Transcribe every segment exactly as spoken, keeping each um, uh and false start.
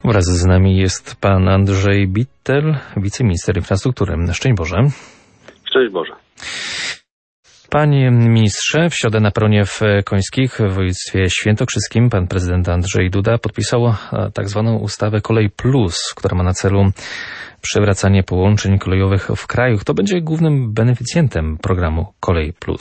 Wraz z nami jest pan Andrzej Bittel, wiceminister infrastruktury. Szczęść Boże. Szczęść Boże. Panie ministrze, w środę na peronie w Końskich w województwie świętokrzyskim pan prezydent Andrzej Duda podpisał tak zwaną ustawę Kolej Plus, która ma na celu przywracanie połączeń kolejowych w kraju. Kto będzie głównym beneficjentem programu Kolej Plus?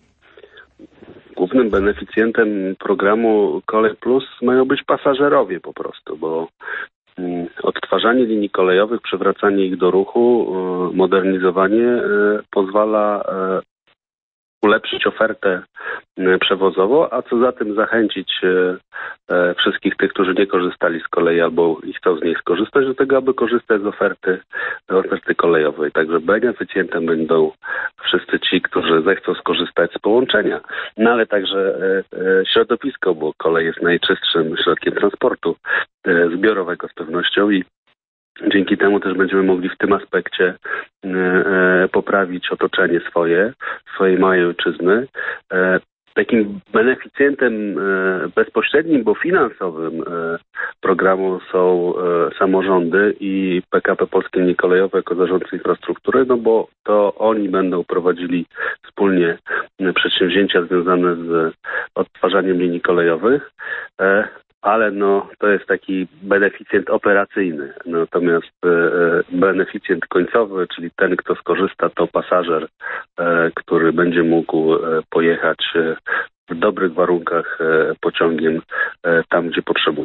Głównym beneficjentem programu Kolej Plus mają być pasażerowie po prostu, bo odtwarzanie linii kolejowych, przywracanie ich do ruchu, modernizowanie pozwala ulepszyć ofertę przewozową, a co za tym zachęcić wszystkich tych, którzy nie korzystali z kolei albo i chcą z niej skorzystać, do tego, aby korzystać z oferty, oferty kolejowej. Także beneficjentem będą wszyscy ci, którzy zechcą skorzystać z połączenia, no ale także środowisko, bo kolej jest najczystszym środkiem transportu zbiorowego z pewnością i dzięki temu też będziemy mogli w tym aspekcie e, e, poprawić otoczenie swoje, swojej małej ojczyzny. E, takim beneficjentem e, bezpośrednim, bo finansowym e, programu są e, samorządy i P K P Polskie Linie Kolejowe jako zarządcy infrastruktury, no bo to oni będą prowadzili wspólnie przedsięwzięcia związane z odtwarzaniem linii kolejowych. E, Ale no, to jest taki beneficjent operacyjny. Natomiast e, beneficjent końcowy, czyli ten, kto skorzysta, to pasażer, e, który będzie mógł e, pojechać e, w dobrych warunkach e, pociągiem e, tam, gdzie potrzebuje.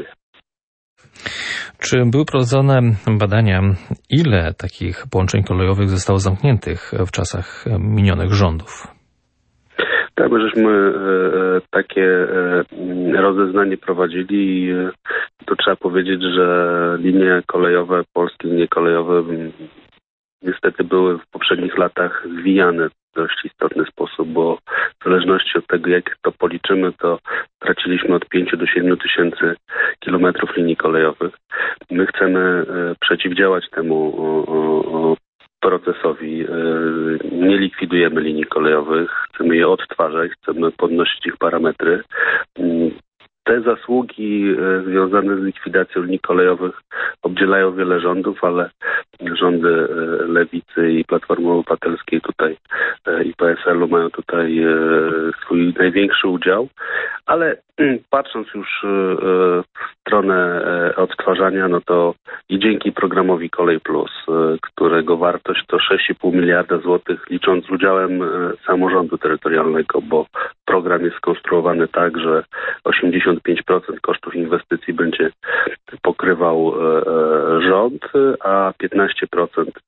Czy były prowadzone badania, ile takich połączeń kolejowych zostało zamkniętych w czasach minionych rządów? Tak, my żeśmy e, takie e, rozeznanie prowadzili i e, to trzeba powiedzieć, że linie kolejowe, polskie linie kolejowe m, niestety były w poprzednich latach zwijane w dość istotny sposób, bo w zależności od tego, jak to policzymy, to traciliśmy od pięciu do siedmiu tysięcy kilometrów linii kolejowych. My chcemy e, przeciwdziałać temu o, o, o procesowi. Nie likwidujemy linii kolejowych, chcemy je odtwarzać, chcemy podnosić ich parametry. Te zasługi związane z likwidacją linii kolejowych obdzielają wiele rządów, ale rządy Lewicy i Platformy Obywatelskiej tutaj i P S L u mają tutaj swój największy udział, ale patrząc już w stronę odtwarzania, no to i dzięki programowi Kolej Plus, którego wartość to sześć i pół miliarda złotych, licząc z udziałem samorządu terytorialnego, bo program jest skonstruowany tak, że osiemdziesiąt pięć procent kosztów inwestycji będzie pokrywał rząd, a piętnaście procent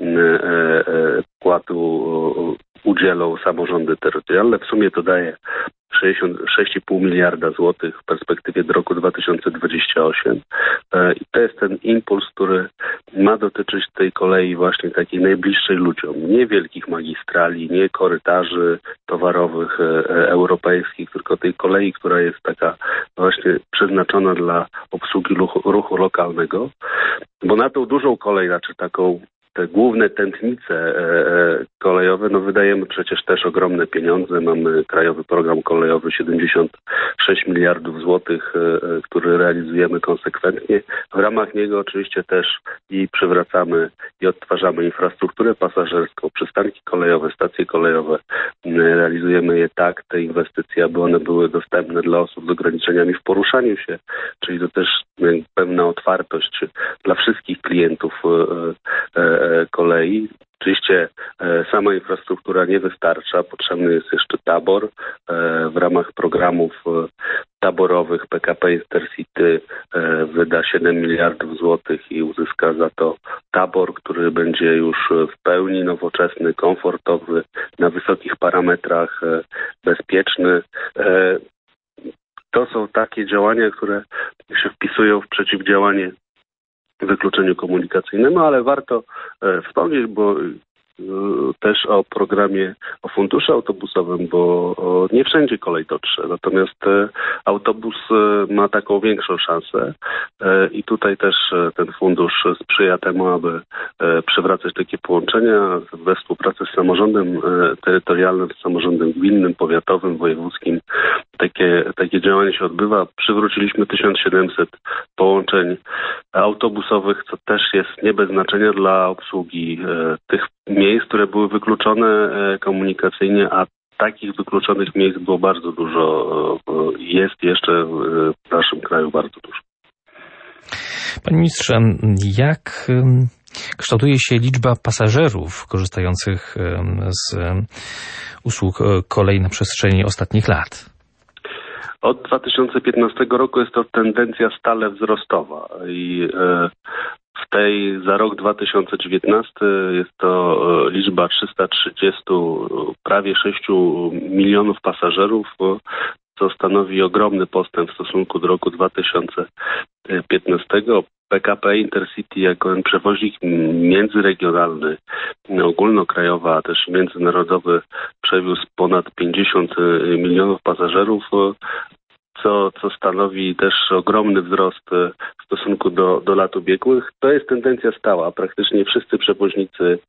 wkładu udzielą samorządy terytorialne. W sumie to daje sześć i pół miliarda złotych w perspektywie do roku dwa tysiące dwudziestego ósmego. I to jest ten impuls, który ma dotyczyć tej kolei właśnie takiej najbliższej ludziom. Nie wielkich magistrali, nie korytarzy towarowych europejskich, tylko tej kolei, która jest taka właśnie przeznaczona dla obsługi ruchu, ruchu lokalnego. Bo na tą dużą kolej, znaczy taką te główne tętnice e, kolejowe, no wydajemy przecież też ogromne pieniądze. Mamy krajowy program kolejowy siedemdziesiąt sześć miliardów złotych, e, który realizujemy konsekwentnie. W ramach niego oczywiście też i przywracamy i odtwarzamy infrastrukturę pasażerską, przystanki kolejowe, stacje kolejowe. E, realizujemy je tak, te inwestycje, aby one były dostępne dla osób z ograniczeniami w poruszaniu się, czyli to też e, pewna otwartość dla wszystkich klientów e, e, kolei. Oczywiście e, sama infrastruktura nie wystarcza, potrzebny jest jeszcze tabor. E, w ramach programów e, taborowych P K P Intercity e, wyda siedem miliardów złotych i uzyska za to tabor, który będzie już w pełni nowoczesny, komfortowy, na wysokich parametrach, e, bezpieczny. E, to są takie działania, które się wpisują w przeciwdziałanie wykluczeniu komunikacyjnemu, ale warto e, wspomnieć, bo też o programie, o funduszu autobusowym, bo nie wszędzie kolej dotrze. Natomiast autobus ma taką większą szansę i tutaj też ten fundusz sprzyja temu, aby przywracać takie połączenia we współpracy z samorządem terytorialnym, z samorządem gminnym, powiatowym, wojewódzkim. Takie, takie działanie się odbywa. Przywróciliśmy tysiąc siedemset połączeń autobusowych, co też jest nie bez znaczenia dla obsługi e, tych miejsc, które były wykluczone e, komunikacyjnie, a takich wykluczonych miejsc było bardzo dużo. E, jest jeszcze w, w naszym kraju bardzo dużo. Panie ministrze, jak kształtuje się liczba pasażerów korzystających z usług kolei na przestrzeni ostatnich lat? Od dwa tysiące piętnastego roku jest to tendencja stale wzrostowa i w tej za rok dwa tysiące dziewiętnasty jest to liczba trzysta trzydzieści, prawie sześciu milionów pasażerów, co stanowi ogromny postęp w stosunku do roku dwa tysiące piętnastego. P K P Intercity jako przewoźnik międzyregionalny, ogólnokrajowy, a też międzynarodowy przewiózł ponad pięćdziesiąt milionów pasażerów, co, co stanowi też ogromny wzrost w stosunku do, do lat ubiegłych. To jest tendencja stała. Praktycznie wszyscy przewoźnicy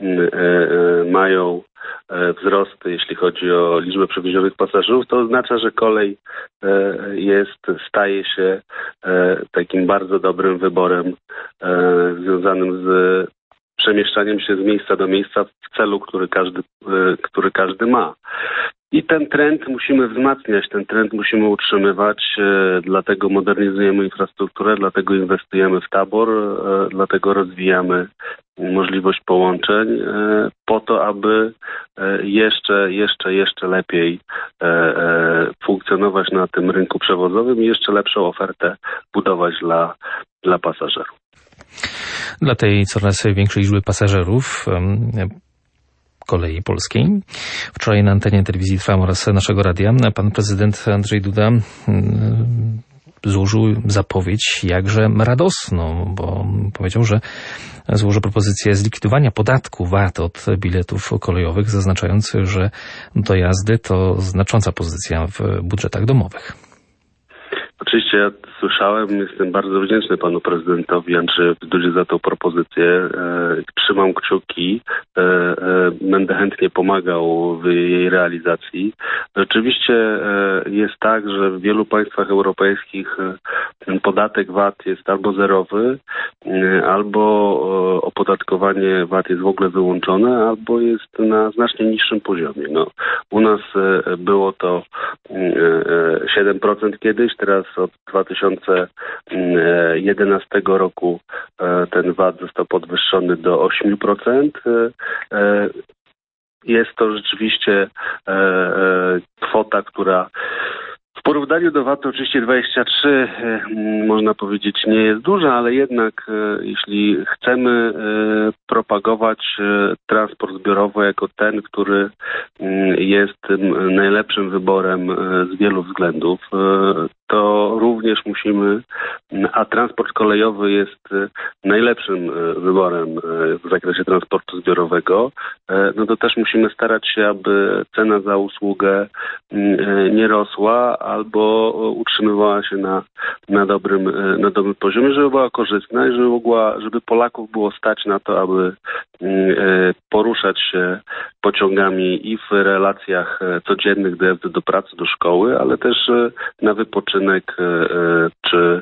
mają wzrost, jeśli chodzi o liczbę przewiezionych pasażerów. To oznacza, że kolej jest, staje się takim bardzo dobrym wyborem związanym z przemieszczaniem się z miejsca do miejsca w celu, który każdy, który każdy ma. I ten trend musimy wzmacniać, ten trend musimy utrzymywać, dlatego modernizujemy infrastrukturę, dlatego inwestujemy w tabor, dlatego rozwijamy możliwość połączeń po to, aby jeszcze, jeszcze, jeszcze lepiej funkcjonować na tym rynku przewozowym i jeszcze lepszą ofertę budować dla, dla pasażerów. Dla tej coraz większej liczby pasażerów Kolei Polskiej. Wczoraj na antenie telewizji Trwam oraz naszego radia pan prezydent Andrzej Duda złożył zapowiedź jakże radosną, bo powiedział, że złoży propozycję zlikwidowania podatku V A T od biletów kolejowych, zaznaczając, że dojazdy to znacząca pozycja w budżetach domowych. Oczywiście ja słyszałem, jestem bardzo wdzięczny panu prezydentowi Andrzejowi Dudzie za tą propozycję. E, trzymam kciuki, e, e, będę chętnie pomagał w jej realizacji. Rzeczywiście e, jest tak, że w wielu państwach europejskich ten podatek V A T jest albo zerowy, e, albo e, opodatkowanie V A T jest w ogóle wyłączone, albo jest na znacznie niższym poziomie. No, u nas e, było to e, siedem procent kiedyś, teraz od dwa tysiące jedenastego roku ten V A T został podwyższony do osiem procent. Jest to rzeczywiście kwota, która w porównaniu do V A T oczywiście dwadzieścia trzy można powiedzieć nie jest duża, ale jednak jeśli chcemy propagować transport zbiorowy jako ten, który jest tym najlepszym wyborem z wielu względów, to również musimy, a transport kolejowy jest najlepszym wyborem w zakresie transportu zbiorowego, no to też musimy starać się, aby cena za usługę nie rosła albo utrzymywała się na, na, dobrym, na dobrym poziomie, żeby była korzystna i żeby, mogła, żeby Polaków było stać na to, aby poruszać się pociągami i w relacjach codziennych do jazdy do pracy, do szkoły, ale też na wypoczynek czy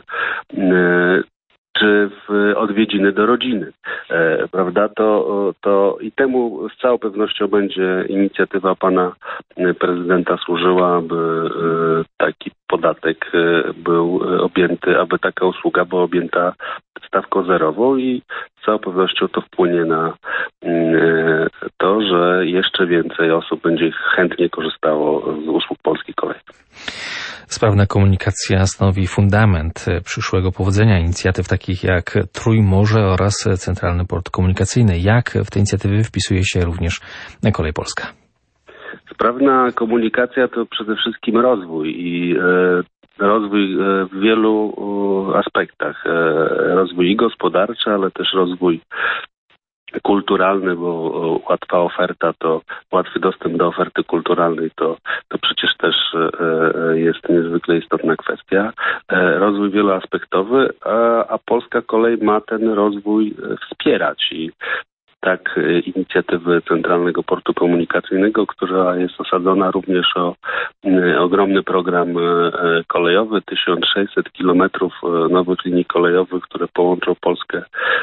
czy w odwiedziny do rodziny, e, prawda? To, to i temu z całą pewnością będzie inicjatywa pana prezydenta służyła, aby e, taki podatek e, był objęty, aby taka usługa była objęta stawką zerową i z całą pewnością to wpłynie na e, to, że jeszcze więcej osób będzie chętnie korzystało z usług Polskiej Kolei. Sprawna komunikacja stanowi fundament przyszłego powodzenia inicjatyw takich jak Trójmorze oraz Centralny Port Komunikacyjny. Jak w te inicjatywy wpisuje się również Kolej Polska? Sprawna komunikacja to przede wszystkim rozwój i e, rozwój w wielu aspektach. E, rozwój i gospodarczy, ale też rozwój kulturalny, bo łatwa oferta, to łatwy dostęp do oferty kulturalnej, to, to przecież też jest niezwykle istotna kwestia. Rozwój wieloaspektowy, a, a polska kolej ma ten rozwój wspierać i tak inicjatywy Centralnego Portu Komunikacyjnego, która jest osadzona również o ogromny program kolejowy, tysiąc sześćset kilometrów nowych linii kolejowych, które połączą Polskę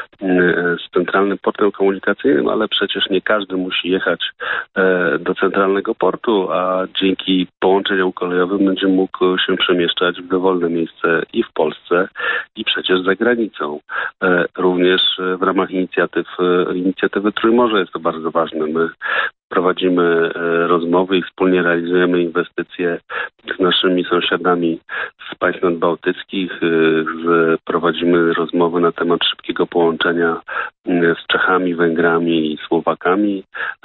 z Centralnym Portem Komunikacyjnym, ale przecież nie każdy musi jechać do Centralnego Portu, a dzięki połączeniom kolejowym będzie mógł się przemieszczać w dowolne miejsce i w Polsce, i przecież za granicą. Również w ramach inicjatyw, inicjatywy Trójmorza jest to bardzo ważne. My prowadzimy rozmowy i wspólnie realizujemy inwestycje z naszymi sąsiadami z państw nadbałtyckich. Prowadzimy rozmowy na temat szybkiego połączenia z Czechami, Węgrami i Słowakami.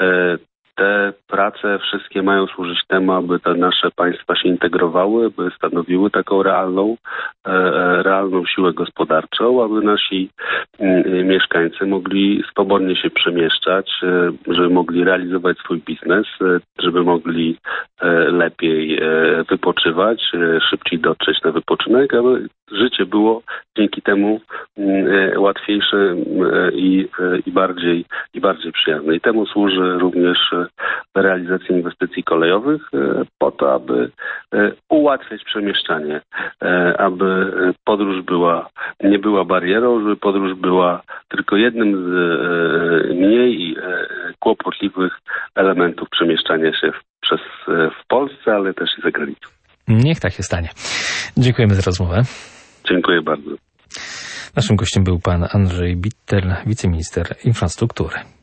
Te prace wszystkie mają służyć temu, aby te nasze państwa się integrowały, by stanowiły taką realną, realną siłę gospodarczą, aby nasi mieszkańcy mogli swobodnie się przemieszczać, żeby mogli realizować swój biznes, żeby mogli lepiej wypoczywać, szybciej dotrzeć na wypoczynek, aby życie było dzięki temu łatwiejsze i, i, bardziej, i bardziej przyjazne. I temu służy również realizacja inwestycji kolejowych po to, aby ułatwiać przemieszczanie, aby podróż była, nie była barierą, żeby podróż była tylko jednym z mniej kłopotliwych elementów przemieszczania się przez, w Polsce, ale też i za granicą. Niech tak się stanie. Dziękujemy za rozmowę. Dziękuję bardzo. Naszym gościem był pan Andrzej Bittel, wiceminister infrastruktury.